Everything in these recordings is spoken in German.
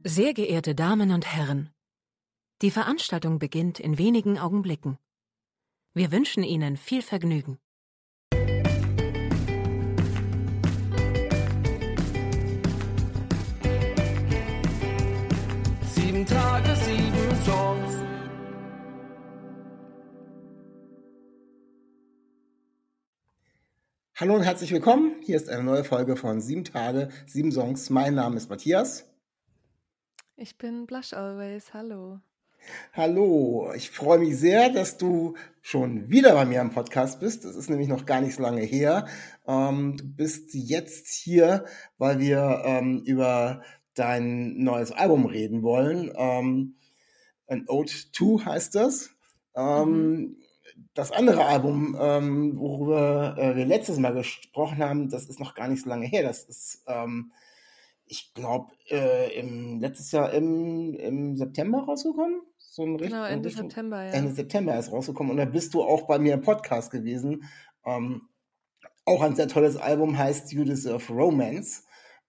Sehr geehrte Damen und Herren, die Veranstaltung beginnt in wenigen Augenblicken. Wir wünschen Ihnen viel Vergnügen. 7 Tage, 7 Songs. Hallo und herzlich willkommen. Hier ist eine neue Folge von 7 Tage, 7 Songs. Mein Name ist Matthias. Ich bin Blush Always, hallo. Hallo, ich freue mich sehr, dass du schon wieder bei mir im Podcast bist. Das ist nämlich noch gar nicht so lange her. Du bist jetzt hier, weil wir über dein neues Album reden wollen. An Ode to heißt das. Das andere Album, worüber wir letztes Mal gesprochen haben, das ist noch gar nicht so lange her. Das ist, ich glaube, letztes Jahr im September rausgekommen. So Genau, Ende September, ja. Ende September ist rausgekommen. Und da bist du auch bei mir im Podcast gewesen. Auch ein sehr tolles Album, heißt You Deserve Romance.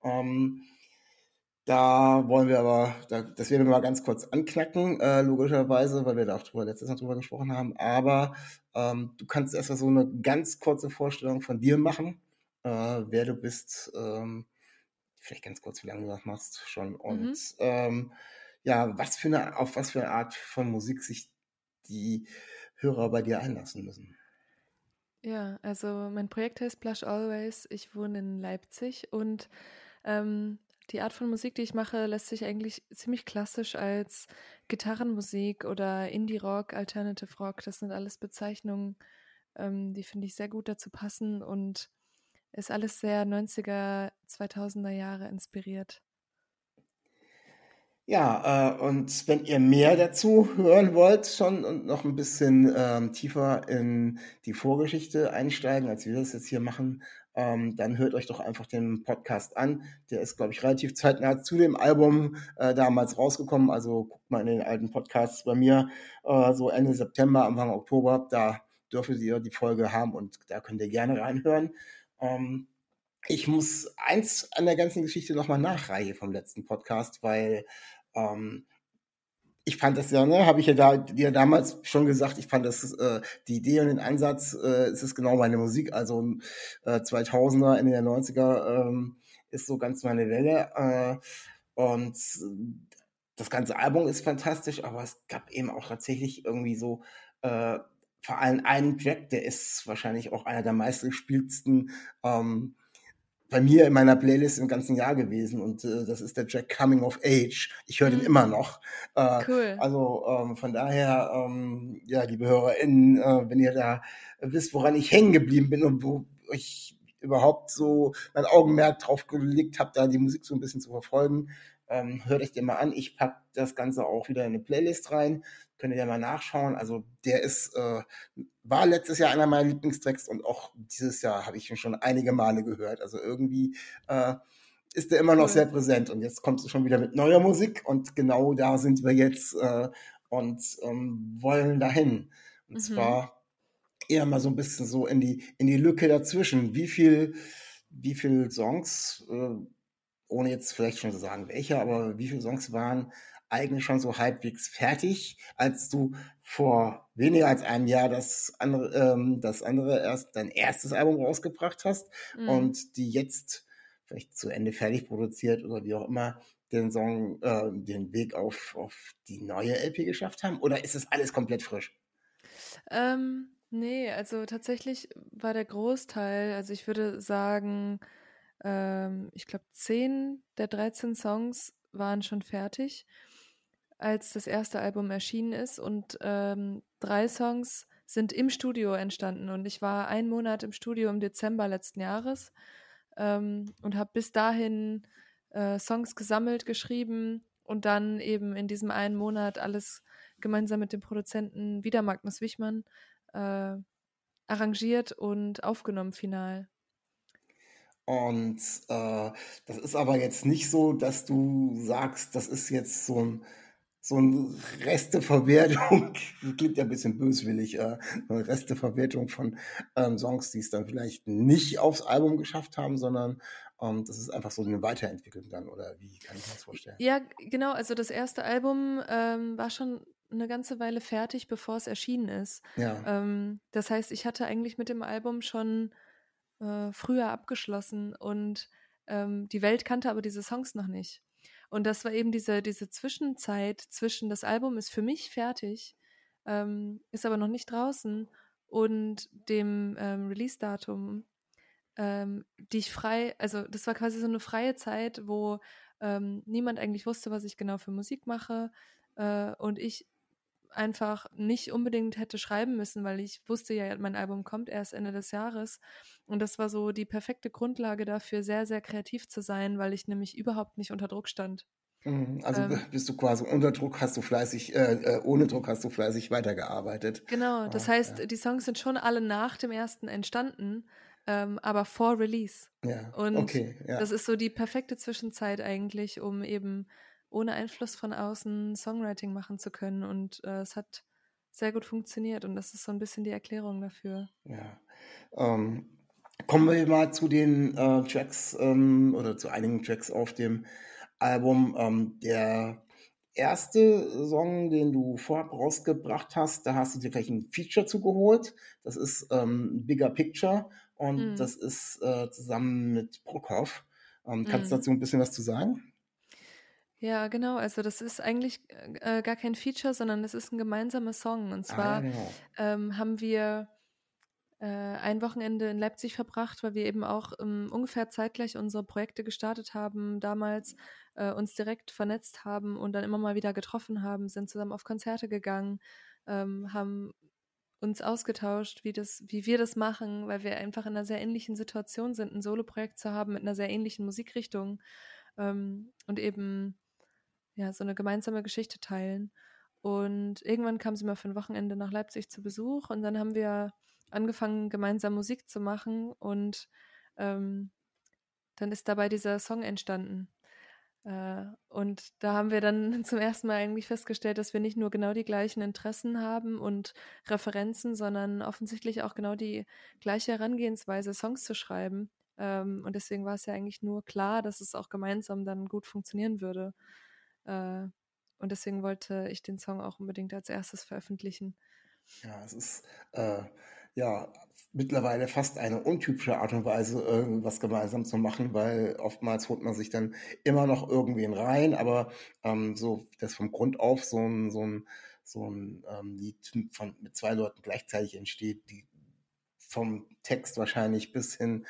Da wollen wir aber, das werden wir mal ganz kurz anknacken, logischerweise, weil wir da auch letztes Mal drüber gesprochen haben. Aber du kannst erstmal so eine ganz kurze Vorstellung von dir machen, wer du bist, vielleicht ganz kurz, wie lange du das machst schon. Und ja, auf was für eine Art von Musik sich die Hörer bei dir einlassen müssen. Ja, also mein Projekt heißt Blush Always. Ich wohne in Leipzig und die Art von Musik, die ich mache, lässt sich eigentlich ziemlich klassisch als Gitarrenmusik oder Indie-Rock, Alternative Rock, das sind alles Bezeichnungen, die finde ich sehr gut dazu passen und ist alles sehr 90er, 2000er Jahre inspiriert. Ja, und wenn ihr mehr dazu hören wollt schon und noch ein bisschen tiefer in die Vorgeschichte einsteigen, als wir das jetzt hier machen, dann hört euch doch einfach den Podcast an. Der ist, glaube ich, relativ zeitnah zu dem Album damals rausgekommen. Also guckt mal in den alten Podcasts bei mir, so Ende September, Anfang Oktober. Da dürftet ihr die Folge haben und da könnt ihr gerne reinhören. Ich muss eins an der ganzen Geschichte nochmal nachreichen vom letzten Podcast, weil ich fand das ja, ne, habe ich ja dir damals schon gesagt, ich fand das, die Idee und den Ansatz, es ist genau meine Musik, also 2000er, Ende der 90er ist so ganz meine Welle und das ganze Album ist fantastisch, aber es gab eben auch tatsächlich irgendwie so vor allem einen Track, der ist wahrscheinlich auch einer der meistgespieltsten bei mir in meiner Playlist im ganzen Jahr gewesen und das ist der Track Coming of Age. Ich höre den immer noch. Cool. Also von daher, ja, liebe HörerInnen, wenn ihr da wisst, woran ich hängen geblieben bin und wo ich überhaupt so mein Augenmerk drauf gelegt habe, da die Musik so ein bisschen zu verfolgen, hört euch den mal an. Ich packe das Ganze auch wieder in eine Playlist rein. Könnt ihr ja mal nachschauen. Also der ist, war letztes Jahr einer meiner Lieblingstracks und auch dieses Jahr habe ich ihn schon einige Male gehört. Also irgendwie ist der immer noch sehr präsent. Und jetzt kommst du schon wieder mit neuer Musik und genau da sind wir jetzt und wollen dahin. Und zwar eher mal so ein bisschen so in die Lücke dazwischen. Wie viel Songs, ohne jetzt vielleicht schon zu sagen welche, aber wie viele Songs waren eigentlich schon so halbwegs fertig, als du vor weniger als einem Jahr das andere erst dein erstes Album rausgebracht hast und die jetzt vielleicht zu Ende fertig produziert oder wie auch immer den Song, den Weg auf die neue LP geschafft haben? Oder ist es alles komplett frisch? Nee, also tatsächlich war der Großteil, also ich würde sagen, ich glaube 10 der 13 Songs waren schon fertig, als das erste Album erschienen ist und 3 Songs sind im Studio entstanden und ich war 1 Monat im Studio im Dezember letzten Jahres und habe bis dahin Songs gesammelt, geschrieben und dann eben in diesem 1 Monat alles gemeinsam mit dem Produzenten wieder Magnus Wichmann arrangiert und aufgenommen final. Und das ist aber jetzt nicht so, dass du sagst, das ist jetzt so ein Resteverwertung, das klingt ja ein bisschen böswillig, so eine Resteverwertung von Songs, die es dann vielleicht nicht aufs Album geschafft haben, sondern Das ist einfach so eine Weiterentwicklung dann, oder wie kann ich mir das vorstellen? Ja, genau. Also das erste Album war schon eine ganze Weile fertig, bevor es erschienen ist. Ja. Das heißt, ich hatte eigentlich mit dem Album schon früher abgeschlossen und die Welt kannte aber diese Songs noch nicht. Und das war eben diese Zwischenzeit zwischen, das Album ist für mich fertig, ist aber noch nicht draußen und dem Release-Datum, die ich frei, also das war quasi so eine freie Zeit, wo niemand eigentlich wusste, was ich genau für Musik mache und ich einfach nicht unbedingt hätte schreiben müssen, weil ich wusste ja, mein Album kommt erst Ende des Jahres. Und das war so die perfekte Grundlage dafür, sehr, sehr kreativ zu sein, weil ich nämlich überhaupt nicht unter Druck stand. Also Ähm, bist du quasi unter Druck, hast du fleißig, ohne Druck hast du fleißig weitergearbeitet. genau, das Ja, heißt, die Songs sind schon alle nach dem ersten entstanden, aber vor Release. ja, Und okay, ja. das ist so die perfekte Zwischenzeit eigentlich, um eben ohne Einfluss von außen Songwriting machen zu können. Und es hat sehr gut funktioniert und das ist so ein bisschen die Erklärung dafür. Ja. Ähm, Kommen wir mal zu den Tracks oder zu einigen Tracks auf dem Album. Der erste Song, den du vorab rausgebracht hast, da hast du dir gleich ein Feature zugeholt. Das ist Bigger Picture und Mhm. das ist zusammen mit Brockhoff. Kannst du Mhm. dazu ein bisschen was zu sagen? Ja, genau. Also das ist eigentlich gar kein Feature, sondern es ist ein gemeinsamer Song. Und Ah ja, zwar genau. haben wir ein Wochenende in Leipzig verbracht, weil wir eben auch ungefähr zeitgleich unsere Projekte gestartet haben, damals uns direkt vernetzt haben und dann immer mal wieder getroffen haben, sind zusammen auf Konzerte gegangen, haben uns ausgetauscht, wie wir das machen, weil wir einfach in einer sehr ähnlichen Situation sind, ein Soloprojekt zu haben mit einer sehr ähnlichen Musikrichtung und eben ja so eine gemeinsame Geschichte teilen. Und irgendwann kam sie mal für ein Wochenende nach Leipzig zu Besuch und dann haben wir angefangen, gemeinsam Musik zu machen und ähm, dann ist dabei dieser Song entstanden. Und da haben wir dann zum ersten Mal eigentlich festgestellt, dass wir nicht nur genau die gleichen Interessen haben und Referenzen, sondern offensichtlich auch genau die gleiche Herangehensweise, Songs zu schreiben. Und deswegen war es ja eigentlich nur klar, dass es auch gemeinsam dann gut funktionieren würde. Äh, und deswegen wollte ich den Song auch unbedingt als erstes veröffentlichen. Ja, es ist ja mittlerweile fast eine untypische Art und Weise, was gemeinsam zu machen, weil oftmals holt man sich dann immer noch irgendwen rein, aber so das vom Grund auf so ein Lied mit zwei Leuten gleichzeitig entsteht, die vom Text wahrscheinlich bis hin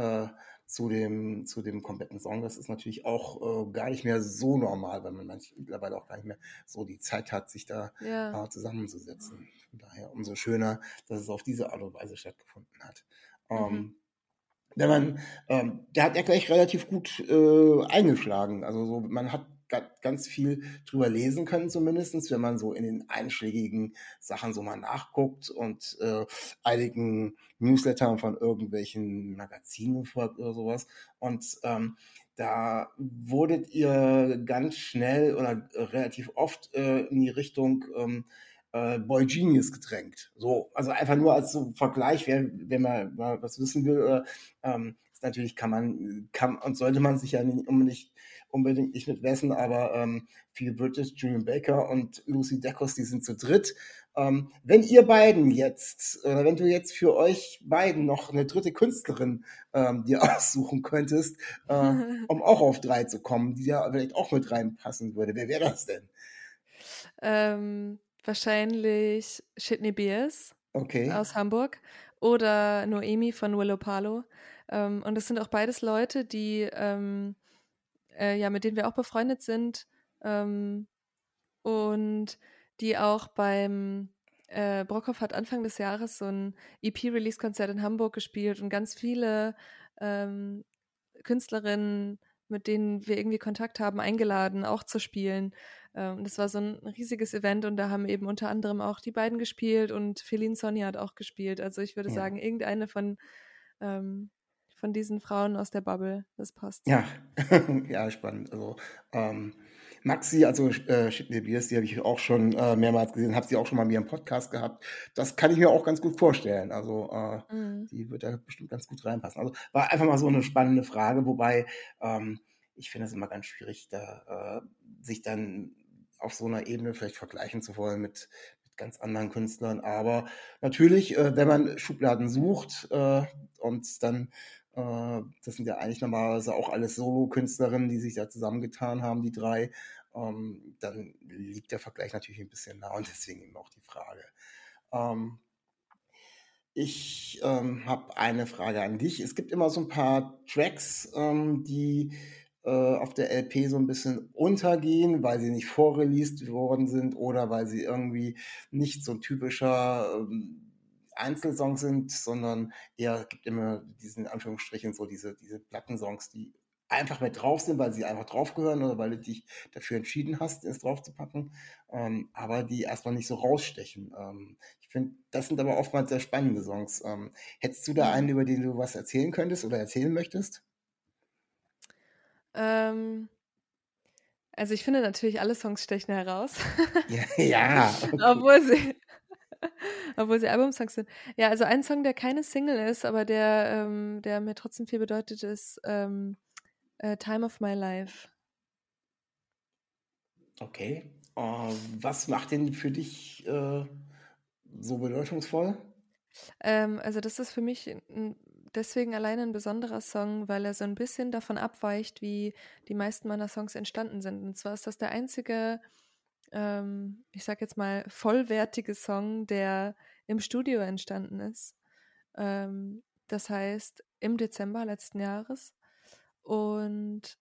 zu dem kompletten Song. Das ist natürlich auch gar nicht mehr so normal, weil man mittlerweile auch gar nicht mehr so die Zeit hat, sich da Ja. zusammenzusetzen. Von daher umso schöner, dass es auf diese Art und Weise stattgefunden hat. Mhm. Wenn man, der hat ja gleich relativ gut eingeschlagen. Also so, man hat ganz viel drüber lesen können, zumindestens, wenn man so in den einschlägigen Sachen so mal nachguckt und einigen Newslettern von irgendwelchen Magazinen folgt oder sowas. Und da wurdet ihr ganz schnell oder relativ oft in die Richtung Boy Genius gedrängt. So, also einfach nur als so Vergleich, wenn man mal was wissen will, ist natürlich kann und sollte man sich ja nicht unbedingt nicht mit messen, aber Phoebe Bridgers, Julian Baker und Lucy Dacus, die sind zu dritt. Wenn ihr beiden jetzt, oder wenn du jetzt für euch beiden noch eine dritte Künstlerin dir aussuchen könntest, um auch auf 3 zu kommen, die da vielleicht auch mit reinpassen würde, wer wäre das denn? Wahrscheinlich Shitney Beers Okay. aus Hamburg oder Noemi von Willow Palo. Und das sind auch beides Leute, die ja, mit denen wir auch befreundet sind ähm, und die auch beim Brockhoff hat Anfang des Jahres so ein EP-Release-Konzert in Hamburg gespielt und ganz viele ähm, Künstlerinnen, mit denen wir irgendwie Kontakt haben, eingeladen, auch zu spielen. Das war so ein riesiges Event und da haben eben unter anderem auch die beiden gespielt und Feline Sonja hat auch gespielt. Also ich würde Ja. sagen, irgendeine von diesen Frauen aus der Bubble, das passt. Ja, ja, spannend. Also, Maxi, also Shitney Beers, die habe ich auch schon mehrmals gesehen, habe sie auch schon mal mir im Podcast gehabt. Das kann ich mir auch ganz gut vorstellen. Also Mhm. die wird da bestimmt ganz gut reinpassen. Also war einfach mal so eine spannende Frage, wobei ich finde es immer ganz schwierig, da sich dann auf so einer Ebene vielleicht vergleichen zu wollen mit ganz anderen Künstlern. Aber natürlich, wenn man Schubladen sucht und dann das sind ja eigentlich normalerweise auch alles Solo-Künstlerinnen, die sich da zusammengetan haben, die drei. Dann liegt der Vergleich natürlich ein bisschen nah und deswegen eben auch die Frage. Ähm, ich habe eine Frage an dich. Es gibt immer so ein paar Tracks, die auf der LP so ein bisschen untergehen, weil sie nicht vorreleased worden sind oder weil sie irgendwie nicht so ein typischer Einzelsong sind, sondern eher gibt immer diesen in Anführungsstrichen so diese Plattensongs, die einfach mit drauf sind, weil sie einfach draufgehören oder weil du dich dafür entschieden hast, es draufzupacken, aber die erstmal nicht so rausstechen. Ich finde, das sind aber oftmals sehr spannende Songs. Hättest du da einen, Mhm. über den du was erzählen könntest oder erzählen möchtest? Ähm, also ich finde natürlich, alle Songs stechen heraus, Ja, ja, okay. obwohl sie, obwohl sie Albumsongs sind. Ja, also ein Song, der keine Single ist, aber der mir trotzdem viel bedeutet, ist Time of My Life. Okay. Was macht den für dich so bedeutungsvoll? Also das ist für mich deswegen alleine ein besonderer Song, weil er so ein bisschen davon abweicht, wie die meisten meiner Songs entstanden sind. Und zwar ist das der einzige, ich sag jetzt mal, vollwertige Song, der im Studio entstanden ist. Das heißt, im Dezember letzten Jahres. Und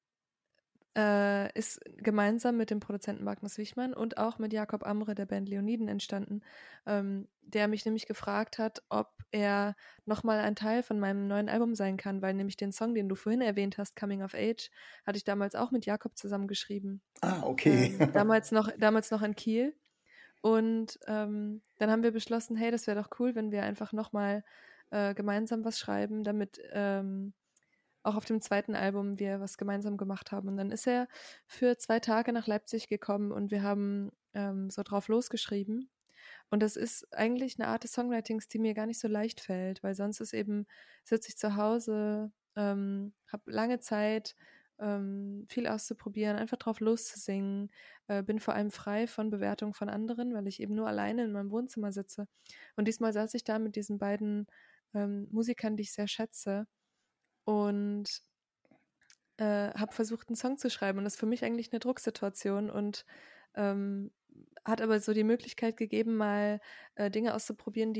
ist gemeinsam mit dem Produzenten Magnus Wichmann und auch mit Jakob Amre der Band Leoniden entstanden, der mich nämlich gefragt hat, ob er nochmal ein Teil von meinem neuen Album sein kann, weil nämlich den Song, den du vorhin erwähnt hast, Coming of Age, hatte ich damals auch mit Jakob zusammengeschrieben. Ah, okay. Damals noch in Kiel. Und dann haben wir beschlossen, hey, das wäre doch cool, wenn wir einfach nochmal gemeinsam was schreiben, damit auch auf dem zweiten Album wir was gemeinsam gemacht haben. Und dann ist er für 2 Tage nach Leipzig gekommen und wir haben so drauf losgeschrieben. Und das ist eigentlich eine Art des Songwritings, die mir gar nicht so leicht fällt, weil sonst ist eben, sitze ich zu Hause, habe lange Zeit, viel auszuprobieren, einfach drauf loszusingen, bin vor allem frei von Bewertung von anderen, weil ich eben nur alleine in meinem Wohnzimmer sitze. Und diesmal saß ich da mit diesen beiden Musikern, die ich sehr schätze und habe versucht, einen Song zu schreiben. Und das ist für mich eigentlich eine Drucksituation und ähm, hat aber so die Möglichkeit gegeben, mal Dinge auszuprobieren,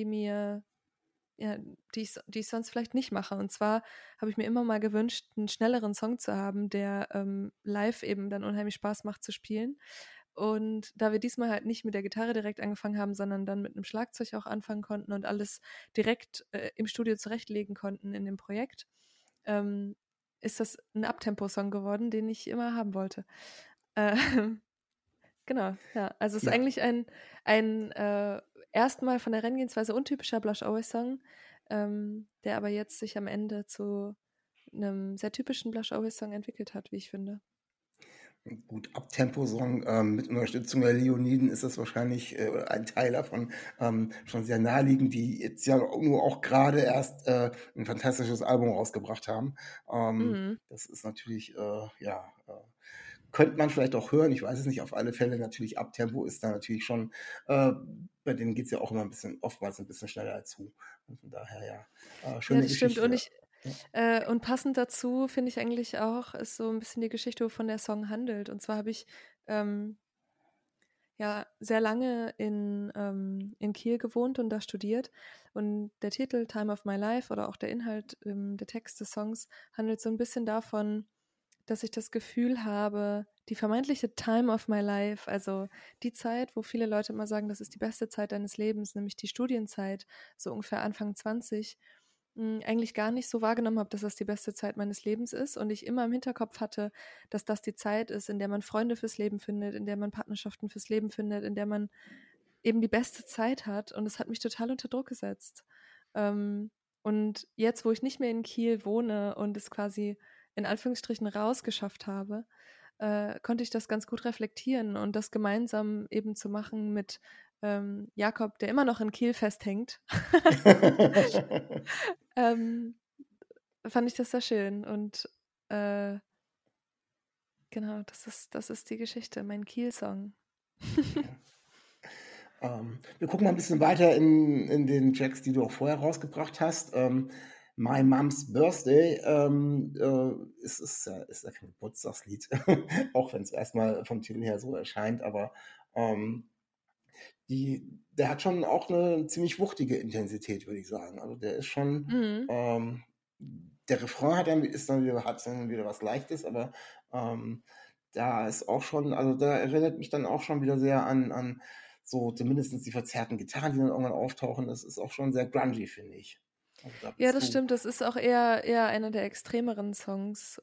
ja, die ich sonst vielleicht nicht mache. Und zwar habe ich mir immer mal gewünscht, einen schnelleren Song zu haben, der live eben dann unheimlich Spaß macht zu spielen. Und da wir diesmal halt nicht mit der Gitarre direkt angefangen haben, sondern dann mit einem Schlagzeug auch anfangen konnten und alles direkt im Studio zurechtlegen konnten in dem Projekt, ähm, ist das ein Abtempo-Song geworden, den ich immer haben wollte. Ähm, genau, ja. Also es ist Ja, eigentlich ein erstmal von der Herangehensweise untypischer Blush Always Song, der aber jetzt sich am Ende zu einem sehr typischen Blush Always Song entwickelt hat, wie ich finde. gut, Abtempo-Song mit Unterstützung der Leoniden ist das wahrscheinlich ein Teil davon schon sehr naheliegend, die jetzt ja nur auch gerade erst ein fantastisches Album rausgebracht haben. Mhm. Das ist natürlich, ja, könnte man vielleicht auch hören, ich weiß es nicht, auf alle Fälle natürlich Abtempo ist da natürlich schon, äh, bei denen geht es ja auch immer ein bisschen, oftmals ein bisschen schneller zu. Und von daher, ja, Ja, schöne das stimmt. Und Geschichte. ich Ja. und passend dazu finde ich eigentlich auch, ist so ein bisschen die Geschichte, wovon der Song handelt. Und zwar habe ich ähm, ja sehr lange in Kiel gewohnt und da studiert. Und der Titel Time of My Life oder auch der Inhalt, der Text des Songs handelt so ein bisschen davon, dass ich das Gefühl habe, die vermeintliche Time of my life, also die Zeit, wo viele Leute immer sagen, das ist die beste Zeit deines Lebens, nämlich die Studienzeit, so ungefähr Anfang 20, eigentlich gar nicht so wahrgenommen habe, dass das die beste Zeit meines Lebens ist und ich immer im Hinterkopf hatte, dass das die Zeit ist, in der man Freunde fürs Leben findet, in der man Partnerschaften fürs Leben findet, in der man eben die beste Zeit hat und es hat mich total unter Druck gesetzt. Und jetzt, wo ich nicht mehr in Kiel wohne und es quasi in Anführungsstrichen rausgeschafft habe, konnte ich das ganz gut reflektieren und das gemeinsam eben zu machen mit Jakob, der immer noch in Kiel festhängt, ähm, fand ich das sehr schön. Und genau, das ist die Geschichte, mein Kiel-Song. Wir gucken mal ein bisschen weiter in den Tracks, die du auch vorher rausgebracht hast. My Mom's Birthday ist ja kein Geburtstagslied, auch wenn es erstmal vom Titel her so erscheint, aber der hat schon auch eine ziemlich wuchtige Intensität, würde ich sagen. Also der ist schon, Mhm. der Refrain hat dann wieder was Leichtes, aber da ist auch schon, also da erinnert mich dann auch schon wieder sehr an so zumindest die verzerrten Gitarren, die dann irgendwann auftauchen. Das ist auch schon sehr grungy, finde ich. Also da Ja, bist das du. stimmt. Das ist auch eher einer der extremeren Songs.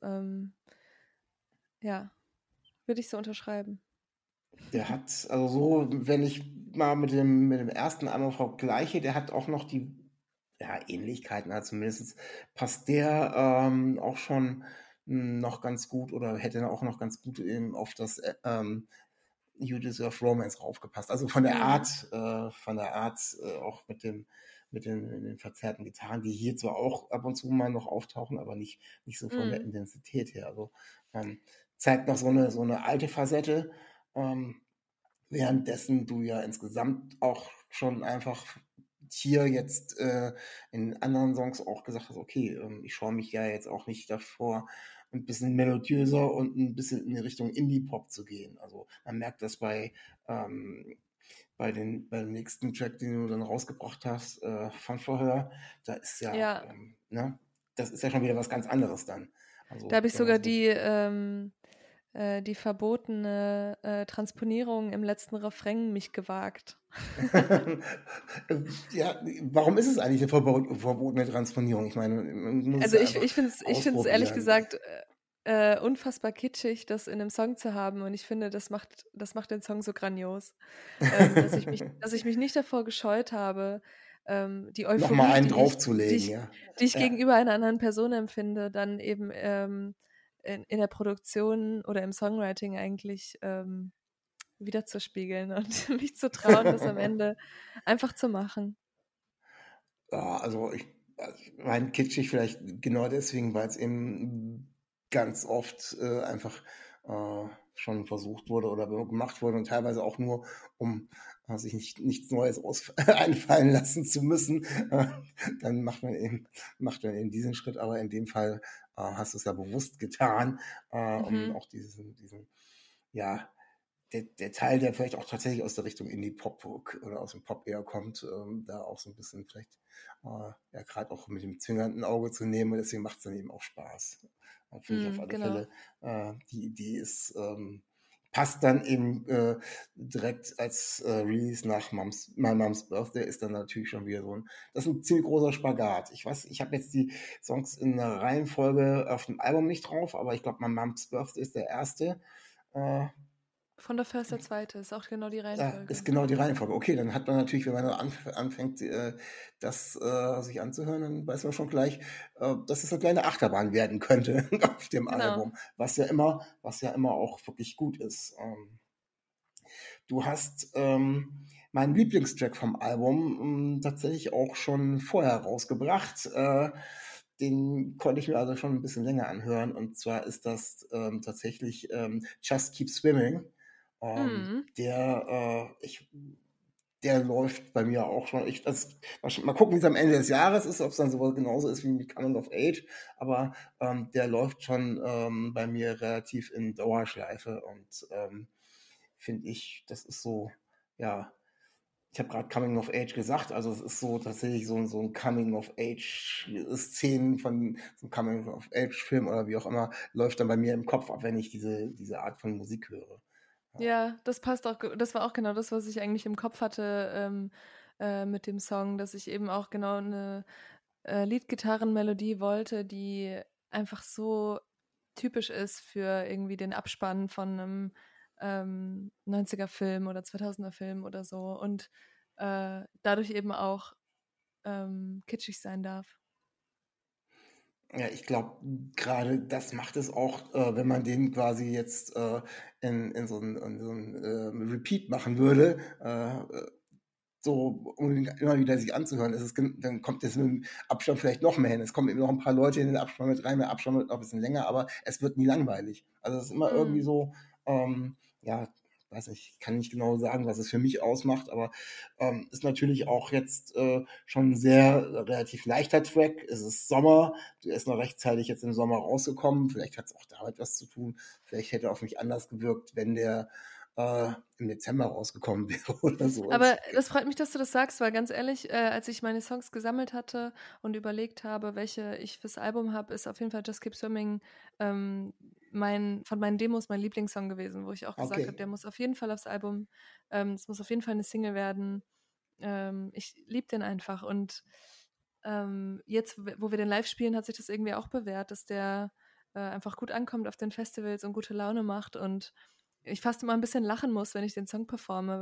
Ja, würde ich so unterschreiben. Der hat, also so, wenn ich mal mit dem ersten einmal vergleiche, der hat auch noch die ja, Ähnlichkeiten, also zumindest passt der auch schon noch ganz gut oder hätte auch noch ganz gut eben auf das You Deserve Romance raufgepasst. Also Mhm. von der Art auch mit den verzerrten Gitarren, die hier zwar auch ab und zu mal noch auftauchen, aber nicht so von der Mhm. Intensität her. Also ähm, zeigt noch so eine alte Facette. Ähm, Währenddessen du ja insgesamt auch schon einfach hier jetzt in anderen Songs auch gesagt hast, okay, ich schaue mich ja jetzt auch nicht davor, ein bisschen melodiöser und ein bisschen in die Richtung Indie-Pop zu gehen. Also man merkt das ähm, bei dem nächsten Track, den du dann rausgebracht hast, von vorher, da ist ja, Ja, ne, das ist ja schon wieder was ganz anderes dann. da Also habe ich wenn man sogar so die verbotene Transponierung im letzten Refrain mich gewagt. Ja, warum ist es eigentlich eine verbotene Transponierung? Ich meine, man muss es Also ja ich, einfach ich find's ehrlich ausprobieren. gesagt unfassbar kitschig, das in einem Song zu haben. Und ich finde, das macht den Song so grandios, dass ich mich nicht davor gescheut habe, die Nochmal Euphorie, einen draufzulegen, ja. die ich Ja, gegenüber einer anderen Person empfinde, dann eben in der Produktion oder im Songwriting eigentlich wiederzuspiegeln und mich zu trauen, das am Ende einfach zu machen. ja also ich meine, kitschig vielleicht genau deswegen, weil es eben ganz oft einfach schon versucht wurde oder gemacht wurde und teilweise auch nur, um sich nichts Neues einfallen lassen zu müssen. Dann macht man eben diesen Schritt, aber in dem Fall hast du es ja bewusst getan, um Mhm. auch diesen ja, der Teil, der vielleicht auch tatsächlich aus der Richtung Indie-Pop oder aus dem Pop eher kommt, da auch so ein bisschen vielleicht ja gerade auch mit dem zwingernden Auge zu nehmen und deswegen macht es dann eben auch Spaß. Finde ich auf alle Genau. Fälle. Die Idee ist, passt dann eben direkt als Release nach My Mom's Birthday ist dann natürlich schon wieder das ist ein ziemlich großer Spagat. Ich weiß, ich habe jetzt die Songs in der Reihenfolge auf dem Album nicht drauf, aber ich glaube, My Mom's Birthday ist der erste. Äh, Von der First der zweite ist auch genau die Ja, ist Reihenfolge. genau die Reihenfolge. Okay, dann hat man natürlich, wenn man anfängt, das sich anzuhören, dann weiß man schon gleich, dass es eine kleine Achterbahn werden könnte auf dem Genau. Album, was ja immer auch wirklich gut ist. Du hast meinen Lieblingstrack vom Album tatsächlich auch schon vorher rausgebracht. Den konnte ich mir also schon ein bisschen länger anhören. Und zwar ist das tatsächlich Just Keep Swimming. Mhm. Der läuft bei mir auch schon. Mal gucken, wie es am Ende des Jahres ist, ob es dann sowas genauso ist wie mit Coming of Age. Aber der läuft schon bei mir relativ in Dauerschleife und finde ich, das ist so, ja, ich habe gerade Coming of Age gesagt, also es ist so tatsächlich so ein Coming of Age Szenen von so einem Coming of Age Film oder wie auch immer, läuft dann bei mir im Kopf ab, wenn ich diese Art von Musik höre. Ja, das passt auch. Das war auch genau das, was ich eigentlich im Kopf hatte mit dem Song, dass ich eben auch genau eine Leadgitarrenmelodie wollte, die einfach so typisch ist für irgendwie den Abspann von einem 90er-Film oder 2000er-Film oder so und dadurch eben auch kitschig sein darf. Ja, ich glaube, gerade das macht es auch, wenn man den quasi jetzt in so ein Repeat machen würde, so, um ihn immer wieder sich anzuhören, dann kommt es mit dem Abstand vielleicht noch mehr hin. Es kommen eben noch ein paar Leute in den Abspann mit rein, der Abspann wird noch ein bisschen länger, aber es wird nie langweilig. Also es ist immer irgendwie Mm. so, ja, weiß nicht, ich kann nicht genau sagen, was es für mich ausmacht, aber ist natürlich auch jetzt schon ein sehr relativ leichter Track. Es ist Sommer, der ist noch rechtzeitig jetzt im Sommer rausgekommen. Vielleicht hat es auch damit was zu tun. Vielleicht hätte er auf mich anders gewirkt, wenn der im Dezember rausgekommen wäre oder so. Aber das freut mich, dass du das sagst, weil ganz ehrlich, als ich meine Songs gesammelt hatte und überlegt habe, welche ich fürs Album habe, ist auf jeden Fall Just Keep Swimming von meinen Demos mein Lieblingssong gewesen, wo ich auch gesagt habe, Okay. der muss auf jeden Fall aufs Album, es muss auf jeden Fall eine Single werden. Ich liebe den einfach und jetzt, wo wir den live spielen, hat sich das irgendwie auch bewährt, dass der einfach gut ankommt auf den Festivals und gute Laune macht und ich fast immer ein bisschen lachen muss, wenn ich den Song performe,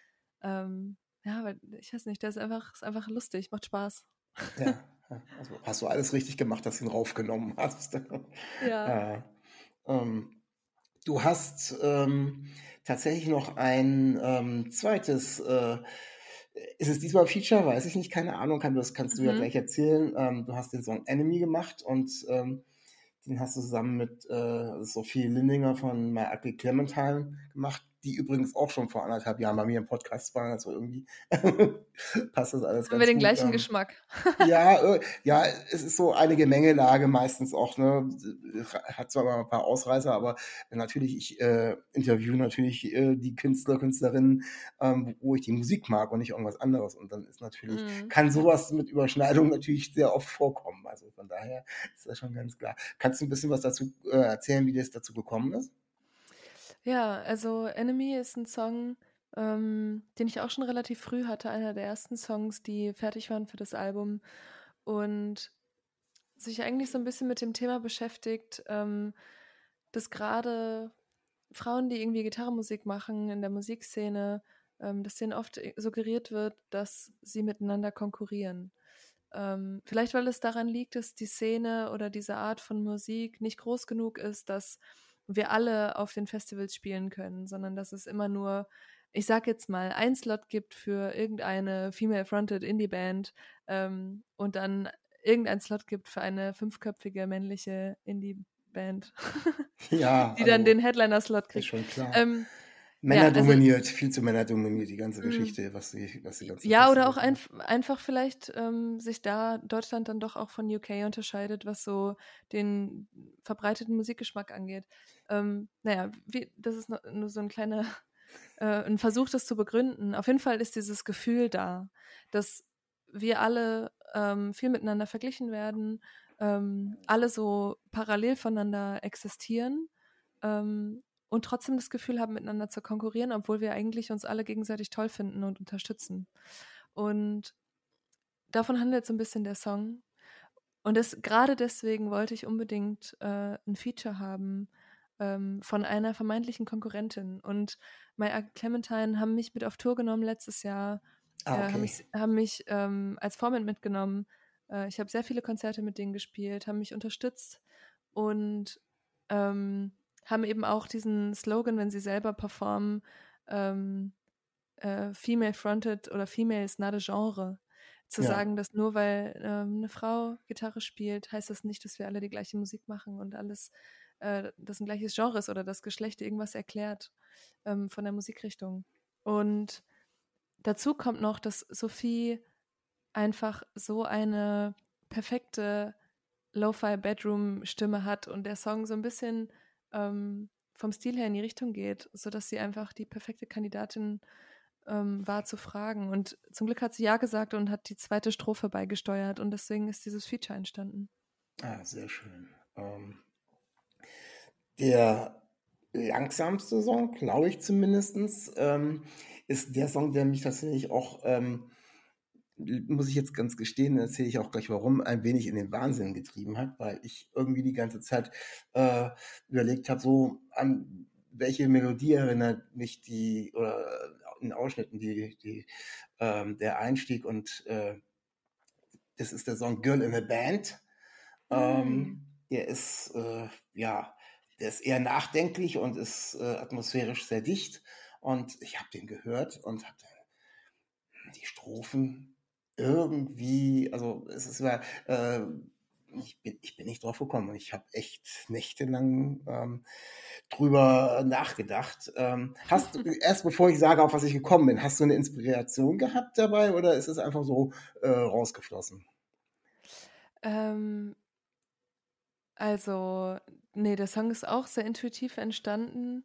weil ich weiß nicht, ist einfach lustig, macht Spaß. Ja, ja, also hast du alles richtig gemacht, dass du ihn raufgenommen hast. Ja. Ja. Ähm, Du hast tatsächlich noch ein zweites, ist es diesmal ein Feature? Weiß ich nicht, keine Ahnung, das kannst du ja Mhm. gleich erzählen. Du hast den Song Enemy gemacht und den hast du zusammen mit Sophie Lindinger von My Ugly Clementine gemacht, die übrigens auch schon vor 1,5 Jahren bei mir im Podcast waren, also irgendwie passt das alles Haben wir ganz den gut. gleichen Geschmack? Ja, es ist so eine Gemengelage meistens auch, ne? Hat zwar mal ein paar Ausreißer, aber natürlich, ich interviewe natürlich die Künstler, Künstlerinnen, wo ich die Musik mag und nicht irgendwas anderes. Und dann ist natürlich, Mhm. kann sowas mit Überschneidung natürlich sehr oft vorkommen. Also von daher ist das schon ganz klar. Kannst du ein bisschen was dazu erzählen, wie das dazu gekommen ist? Ja, also Enemy ist ein Song, den ich auch schon relativ früh hatte, einer der ersten Songs, die fertig waren für das Album und sich eigentlich so ein bisschen mit dem Thema beschäftigt, dass gerade Frauen, die irgendwie Gitarrenmusik machen in der Musikszene, dass denen oft suggeriert wird, dass sie miteinander konkurrieren. Vielleicht, weil es daran liegt, dass die Szene oder diese Art von Musik nicht groß genug ist, dass wir alle auf den Festivals spielen können, sondern dass es immer nur, ich sag jetzt mal, ein Slot gibt für irgendeine female-fronted Indie-Band und dann irgendein Slot gibt für eine 5-köpfige männliche Indie-Band, Ja, die dann also den Headliner-Slot ist kriegt. schon klar. Ähm, ja, also Männerdominiert, viel zu männerdominiert, die ganze mh, Geschichte, was die ganzen ja, oder auch Festivals angeht. einfach vielleicht sich da Deutschland dann doch auch von UK unterscheidet, was so den verbreiteten Musikgeschmack angeht. Naja, das ist nur so ein kleiner ein Versuch, das zu begründen. Auf jeden Fall ist dieses Gefühl da, dass wir alle viel miteinander verglichen werden, alle so parallel voneinander existieren und trotzdem das Gefühl haben, miteinander zu konkurrieren, obwohl wir eigentlich uns alle gegenseitig toll finden und unterstützen. Und davon handelt so ein bisschen der Song. Und gerade deswegen wollte ich unbedingt ein Feature haben von einer vermeintlichen Konkurrentin. Und My Ugly Clementine haben mich mit auf Tour genommen letztes Jahr, Ah, haben okay. mich als Vorbild mitgenommen. Ich habe sehr viele Konzerte mit denen gespielt, haben mich unterstützt und haben eben auch diesen Slogan, wenn sie selber performen, ähm, Female-Fronted oder Female is not a Genre. Zu Ja. sagen, dass nur weil eine Frau Gitarre spielt, heißt das nicht, dass wir alle die gleiche Musik machen und das ein gleiches Genre ist oder das Geschlecht irgendwas erklärt von der Musikrichtung. Und dazu kommt noch, dass Sophie einfach so eine perfekte Lo-Fi-Bedroom-Stimme hat und der Song so ein bisschen vom Stil her in die Richtung geht, sodass sie einfach die perfekte Kandidatin war zu fragen. Und zum Glück hat sie ja gesagt und hat die zweite Strophe beigesteuert und deswegen ist dieses Feature entstanden. Ah, sehr schön. Der langsamste Song, glaube ich zumindestens, ist der Song, der mich tatsächlich auch, muss ich jetzt ganz gestehen, erzähle ich auch gleich warum, ein wenig in den Wahnsinn getrieben hat, weil ich irgendwie die ganze Zeit überlegt habe, so an welche Melodie erinnert mich die, oder in Ausschnitten der Einstieg und das ist der Song Girl in a Band. Der ist, ja, der ist eher nachdenklich und ist atmosphärisch sehr dicht. Und ich habe den gehört und habe die Strophen irgendwie, also es ist ich bin nicht drauf gekommen. Ich habe echt nächtelang drüber nachgedacht. Hast du, erst bevor ich sage, auf was ich gekommen bin, hast du eine Inspiration gehabt dabei oder ist es einfach so rausgeflossen? Ähm, also, nee, der Song ist auch sehr intuitiv entstanden.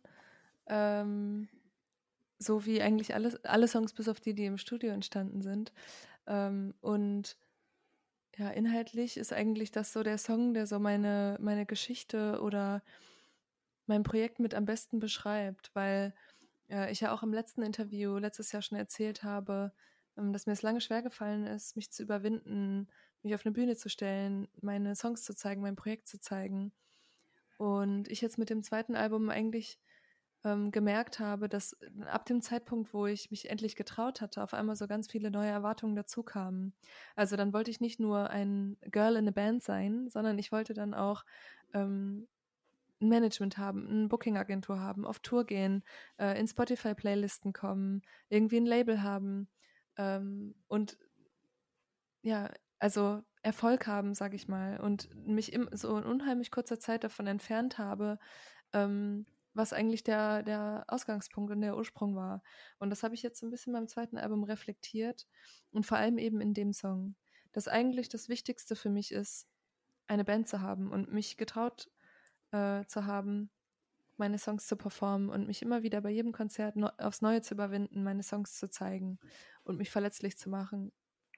So wie eigentlich alle Songs, bis auf die im Studio entstanden sind. Und ja, inhaltlich ist eigentlich das so der Song, der so meine Geschichte oder mein Projekt mit am besten beschreibt, weil ich ja auch im letzten Interview letztes Jahr schon erzählt habe, dass mir es lange schwer gefallen ist, mich zu überwinden, mich auf eine Bühne zu stellen, meine Songs zu zeigen, mein Projekt zu zeigen. Und ich jetzt mit dem zweiten Album eigentlich gemerkt habe, dass ab dem Zeitpunkt, wo ich mich endlich getraut hatte, auf einmal so ganz viele neue Erwartungen dazu kamen. Also dann wollte ich nicht nur ein Girl in a Band sein, sondern ich wollte dann auch ein Management haben, eine Booking-Agentur haben, auf Tour gehen, in Spotify-Playlisten kommen, irgendwie ein Label haben und ja, also Erfolg haben, sage ich mal, und mich so in unheimlich kurzer Zeit davon entfernt habe, was eigentlich der Ausgangspunkt und der Ursprung war. Und das habe ich jetzt so ein bisschen beim zweiten Album reflektiert und vor allem eben in dem Song, dass eigentlich das Wichtigste für mich ist, eine Band zu haben und mich getraut zu haben, meine Songs zu performen und mich immer wieder bei jedem Konzert aufs Neue zu überwinden, meine Songs zu zeigen und mich verletzlich zu machen.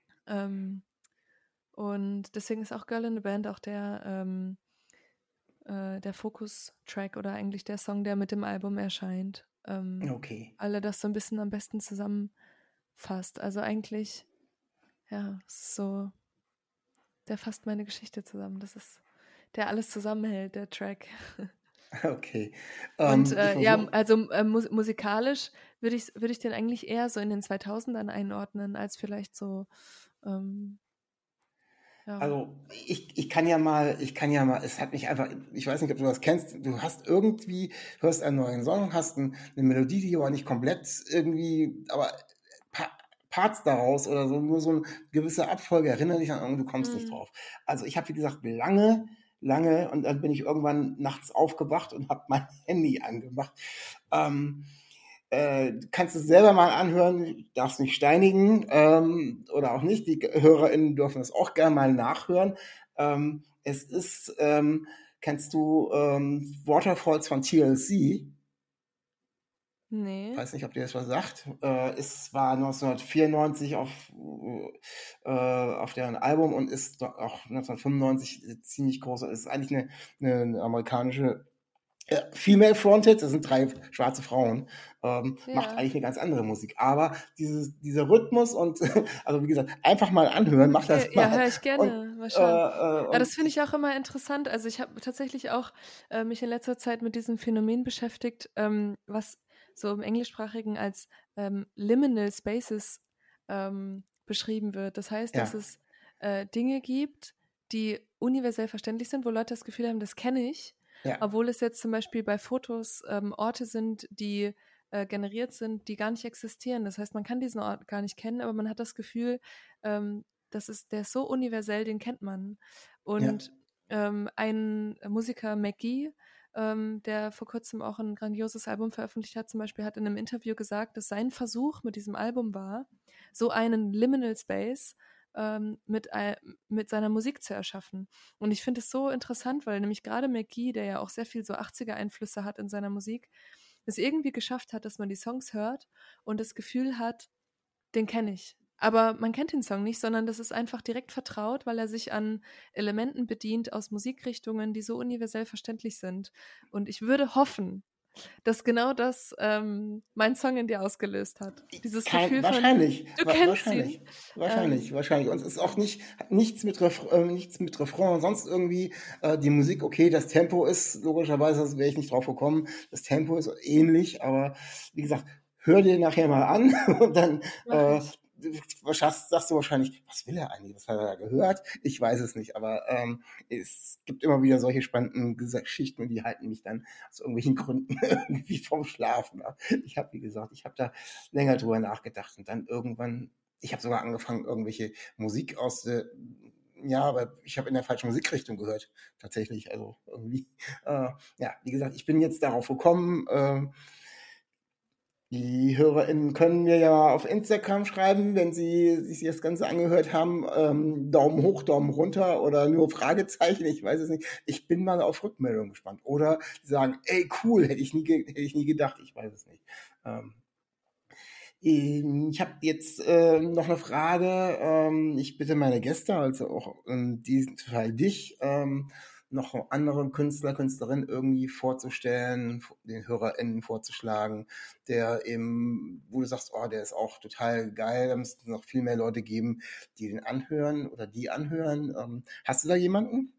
Und deswegen ist auch Girl in the Band auch der Fokus-Track oder eigentlich der Song, der mit dem Album erscheint. Okay. Alle das so ein bisschen am besten zusammenfasst. Also eigentlich, ja, so, der fasst meine Geschichte zusammen. Das ist, der alles zusammenhält, der Track. Okay. Und Ich ja, versuche. also musikalisch würde ich den eigentlich eher so in den 2000ern einordnen, als vielleicht so, ja. Also ich kann ja mal, es hat mich einfach, ich weiß nicht, ob du das kennst, du hast irgendwie, hörst einen neuen Song, hast eine Melodie, die aber nicht komplett irgendwie, aber Parts daraus oder so, nur so eine gewisse Abfolge erinnert dich an, und du kommst nicht drauf. Also ich habe, wie gesagt, lange und dann bin ich irgendwann nachts aufgewacht und habe mein Handy angemacht. Kannst du selber mal anhören, darfst nicht steinigen oder auch nicht. Die HörerInnen dürfen das auch gerne mal nachhören. Es ist, kennst du Waterfalls von TLC? Nee. Weiß nicht, ob dir das was sagt. Es war 1994 auf deren Album und ist auch 1995 ziemlich groß. Es ist eigentlich eine amerikanische Female-Fronted, das sind 3 schwarze Frauen, macht Ja. eigentlich eine ganz andere Musik. Aber dieser Rhythmus und also wie gesagt, einfach mal anhören, mach Okay, das ja, mal. höre ich Und, gerne. Mal äh, schauen. Aber das und finde ich auch immer interessant. Also ich habe tatsächlich auch mich in letzter Zeit mit diesem Phänomen beschäftigt, was so im Englischsprachigen als Liminal Spaces beschrieben wird. Das heißt, dass ja, es Dinge gibt, die universell verständlich sind, wo Leute das Gefühl haben, das kenne ich, ja, obwohl es jetzt zum Beispiel bei Fotos Orte sind, die generiert sind, die gar nicht existieren. Das heißt, man kann diesen Ort gar nicht kennen, aber man hat das Gefühl, der ist so universell, den kennt man. ja, Und ein Musiker, McGee, der vor kurzem auch ein grandioses Album veröffentlicht hat, zum Beispiel, hat in einem Interview gesagt, dass sein Versuch mit diesem Album war, so einen Liminal Space mit seiner Musik zu erschaffen. Und ich finde es so interessant, weil nämlich gerade McGee, der ja auch sehr viel so 80er-Einflüsse hat in seiner Musik, es irgendwie geschafft hat, dass man die Songs hört und das Gefühl hat, den kenne ich. Aber man kennt den Song nicht, sondern das ist einfach direkt vertraut, weil er sich an Elementen bedient aus Musikrichtungen, die so universell verständlich sind. Und ich würde hoffen, dass genau das mein Song in dir ausgelöst hat. Dieses Gefühl von, wahrscheinlich, du kennst ihn. wahrscheinlich, wahrscheinlich. Und es ist auch nichts nichts mit Refrain, sonst irgendwie die Musik, okay, das Tempo ist, logischerweise wäre ich nicht drauf gekommen, das Tempo ist ähnlich, aber wie gesagt, hör dir nachher mal an und dann Mach ich. sagst du wahrscheinlich, was will er eigentlich? Was hat er da gehört? Ich weiß es nicht, aber es gibt immer wieder solche spannenden Geschichten und die halten mich dann aus irgendwelchen Gründen irgendwie vom Schlafen ab. Wie gesagt, ich habe da länger drüber nachgedacht und dann irgendwann, ich habe sogar angefangen, irgendwelche Musik ja, aber ich habe in der falschen Musikrichtung gehört, tatsächlich. Also irgendwie, ja, wie gesagt, ich bin jetzt darauf gekommen. Die HörerInnen können mir ja auf Instagram schreiben, wenn sie sich das Ganze angehört haben. Daumen hoch, Daumen runter oder nur Fragezeichen, ich weiß es nicht. Ich bin mal auf Rückmeldung gespannt. Oder sie sagen, ey, cool, hätte ich nie gedacht, ich weiß es nicht. Ich habe jetzt noch eine Frage. Ich bitte meine Gäste, also auch in diesem Fall dich, noch andere Künstler, Künstlerinnen irgendwie vorzustellen, den HörerInnen vorzuschlagen, der eben, wo du sagst, oh, der ist auch total geil, da müssten es noch viel mehr Leute geben, die den anhören oder die anhören. Hast du da jemanden?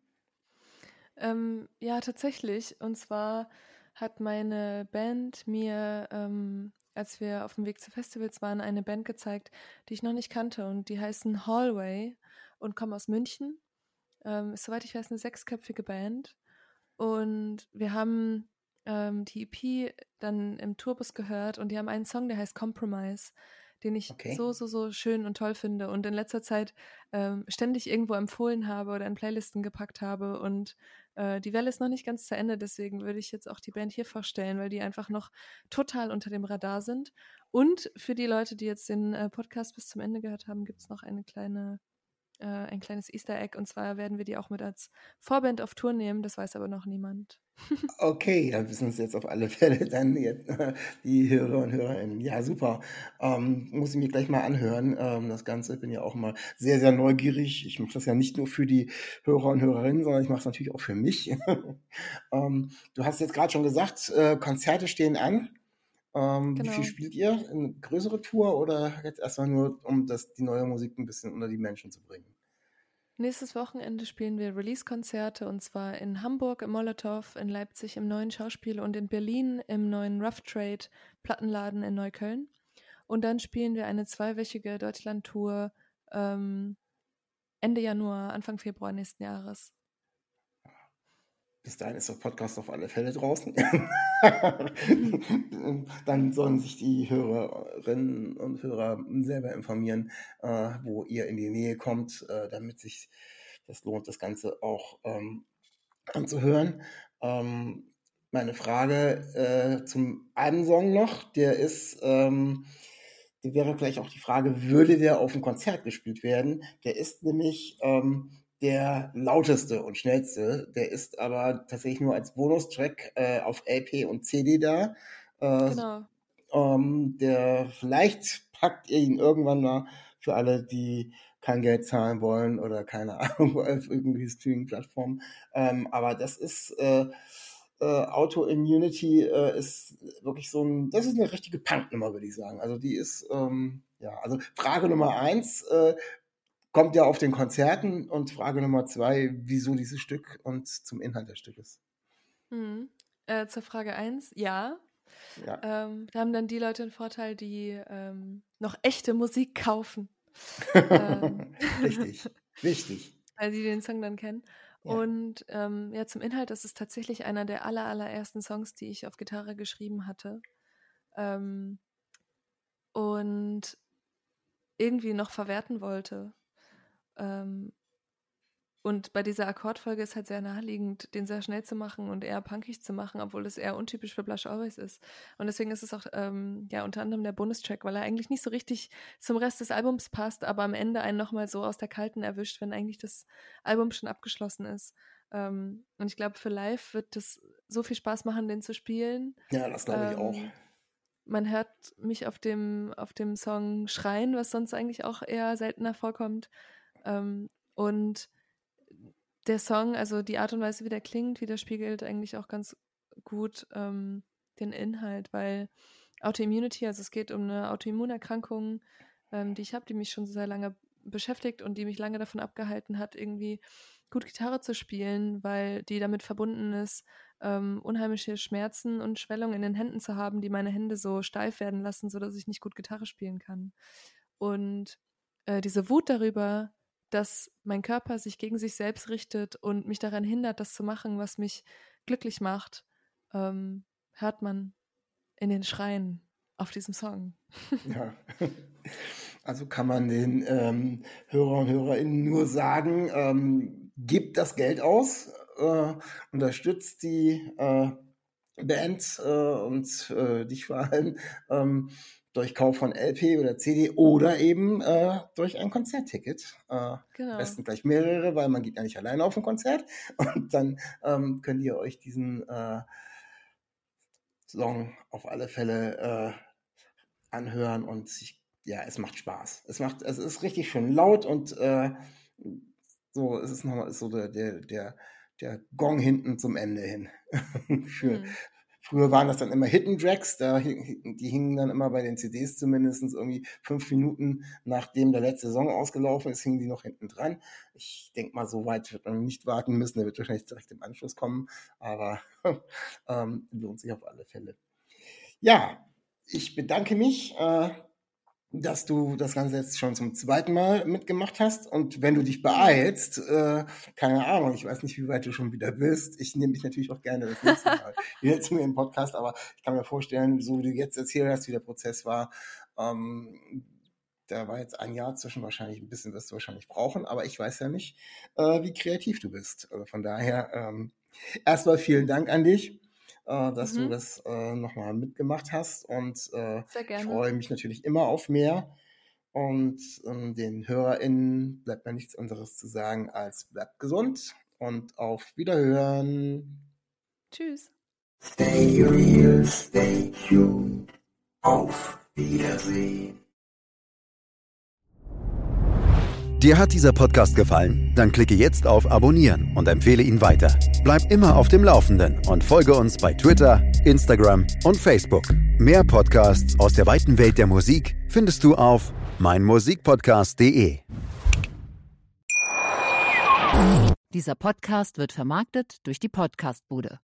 Ja, tatsächlich. Und zwar hat meine Band mir, als wir auf dem Weg zu Festivals waren, eine Band gezeigt, die ich noch nicht kannte. Und die heißen Hallway und kommen aus München. Ist, soweit ich weiß, eine 6-köpfige Band. Und wir haben die EP dann im Tourbus gehört und die haben einen Song, der heißt Compromise, den ich Okay. so schön und toll finde und in letzter Zeit ständig irgendwo empfohlen habe oder in Playlisten gepackt habe. Und die Welle ist noch nicht ganz zu Ende, deswegen würde ich jetzt auch die Band hier vorstellen, weil die einfach noch total unter dem Radar sind. Und für die Leute, die jetzt den Podcast bis zum Ende gehört haben, gibt es noch ein kleines Easter Egg. Und zwar werden wir die auch mit als Vorband auf Tour nehmen. Das weiß aber noch niemand. Okay, dann wissen es jetzt auf alle Fälle dann jetzt, die Hörer und Hörerinnen. Ja, super. Muss ich mir gleich mal anhören, das Ganze. Ich bin ja auch mal sehr, sehr neugierig. Ich mache das ja nicht nur für die Hörer und Hörerinnen, sondern ich mache es natürlich auch für mich. Du hast jetzt gerade schon gesagt, Konzerte stehen an. Wie viel Genau. spielt ihr? Eine größere Tour oder jetzt erstmal nur, um die neue Musik ein bisschen unter die Menschen zu bringen? Nächstes Wochenende spielen wir Release-Konzerte und zwar in Hamburg im Molotow, in Leipzig im Neuen Schauspiel und in Berlin im neuen Rough Trade Plattenladen in Neukölln. Und dann spielen wir eine 2-wöchige Deutschland-Tour Ende Januar, Anfang Februar nächsten Jahres. Bis dahin ist der Podcast auf alle Fälle draußen. Dann sollen sich die Hörerinnen und Hörer selber informieren, wo ihr in die Nähe kommt, damit sich das lohnt, das Ganze auch anzuhören. Meine Frage zum Albumsong noch, die wäre vielleicht auch die Frage, würde der auf dem Konzert gespielt werden? Der ist nämlich der lauteste und schnellste. Der ist aber tatsächlich nur als Bonustrack auf LP und CD da. Genau. Vielleicht packt ihr ihn irgendwann mal für alle, die kein Geld zahlen wollen oder keine Ahnung, auf irgendwie Streaming-Plattformen. Aber das ist Autoimmunity ist wirklich das ist eine richtige Punknummer, würde ich sagen. Also die ist, ja, also Frage Nummer 1, kommt ja auf den Konzerten und Frage Nummer 2, wieso dieses Stück und zum Inhalt des Stückes. Zur Frage 1, ja. Ja. Da haben dann die Leute einen Vorteil, die noch echte Musik kaufen. Richtig, wichtig. Weil sie den Song dann kennen. Ja. Und ja, zum Inhalt, das ist tatsächlich einer der allerersten Songs, die ich auf Gitarre geschrieben hatte. Und irgendwie noch verwerten wollte. Und bei dieser Akkordfolge ist halt sehr naheliegend, den sehr schnell zu machen und eher punkig zu machen, obwohl das eher untypisch für Blush Always ist. Und deswegen ist es auch ja unter anderem der Bonustrack, weil er eigentlich nicht so richtig zum Rest des Albums passt, aber am Ende einen nochmal so aus der Kalten erwischt, wenn eigentlich das Album schon abgeschlossen ist. Und ich glaube, für live wird das so viel Spaß machen, den zu spielen. Ja, das glaube ich auch. Man hört mich auf dem Song schreien, was sonst eigentlich auch eher seltener vorkommt. Und der Song, also die Art und Weise, wie der klingt, widerspiegelt eigentlich auch ganz gut den Inhalt, weil Autoimmunity, also es geht um eine Autoimmunerkrankung, die ich habe, die mich schon sehr lange beschäftigt und die mich lange davon abgehalten hat, irgendwie gut Gitarre zu spielen, weil die damit verbunden ist, unheimliche Schmerzen und Schwellungen in den Händen zu haben, die meine Hände so steif werden lassen, sodass ich nicht gut Gitarre spielen kann. und diese Wut darüber, dass mein Körper sich gegen sich selbst richtet und mich daran hindert, das zu machen, was mich glücklich macht, hört man in den Schreien auf diesem Song. Ja. Also kann man den Hörer und Hörerinnen nur sagen, gebt das Geld aus, unterstützt die Band und dich vor allem durch Kauf von LP oder CD oder eben durch ein Konzertticket. Am Genau. besten gleich mehrere, weil man geht ja nicht alleine auf ein Konzert. Und dann könnt ihr euch diesen Song auf alle Fälle anhören und es macht Spaß. Es ist richtig schön laut und so, es ist nochmal so der Gong hinten zum Ende hin. Früher waren das dann immer Hidden Tracks, die hingen dann immer bei den CDs zumindest irgendwie 5 Minuten, nachdem der letzte Song ausgelaufen ist, hingen die noch hinten dran. Ich denke mal, so weit wird man nicht warten müssen, der wird wahrscheinlich direkt im Anschluss kommen, aber lohnt sich auf alle Fälle. Ja, ich bedanke mich, dass du das Ganze jetzt schon zum 2. Mal mitgemacht hast. Und wenn du dich beeilst, keine Ahnung, ich weiß nicht, wie weit du schon wieder bist. Ich nehme dich natürlich auch gerne das nächste Mal wieder zu mir im Podcast, aber ich kann mir vorstellen, so wie du jetzt erzählt hast, wie der Prozess war, da war jetzt ein Jahr zwischen, wahrscheinlich ein bisschen wirst du wahrscheinlich brauchen, aber ich weiß ja nicht, wie kreativ du bist. Also von daher erstmal vielen Dank an dich, dass du das nochmal mitgemacht hast und Sehr gerne. ich freue mich natürlich immer auf mehr und den HörerInnen bleibt mir nichts anderes zu sagen als bleibt gesund und auf Wiederhören. Tschüss. Stay real, stay tuned. Auf Wiedersehen. Dir hat dieser Podcast gefallen? Dann klicke jetzt auf Abonnieren und empfehle ihn weiter. Bleib immer auf dem Laufenden und folge uns bei Twitter, Instagram und Facebook. Mehr Podcasts aus der weiten Welt der Musik findest du auf meinmusikpodcast.de. Dieser Podcast wird vermarktet durch die Podcastbude.